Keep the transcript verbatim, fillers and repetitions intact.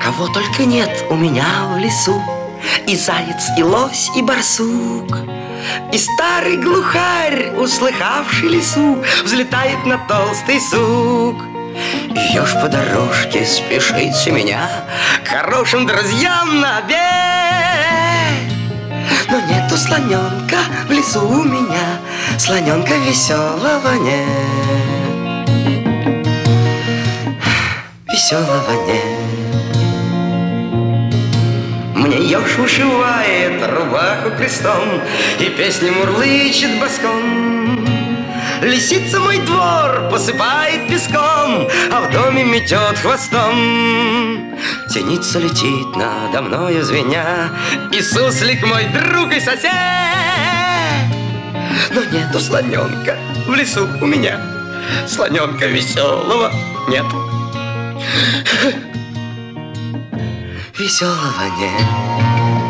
Кого только нет у меня в лесу: и заяц, и лось, и барсук. И старый глухарь, услыхавший лесу, взлетает на толстый сук. Еж по дорожке спешит меня к хорошим друзьям на обед. Но нету слоненка в лесу у меня, слоненка веселого нет. Веселого нет. Мне еж вышивает рубаху крестом и песни мурлычет боском. Лисица мой двор посыпает песком, а в доме метет хвостом. Синица летит надо мною звеня, и суслик мой друг и сосед. Но нету слоненка в лесу у меня, слоненка веселого нет. Веселого нет.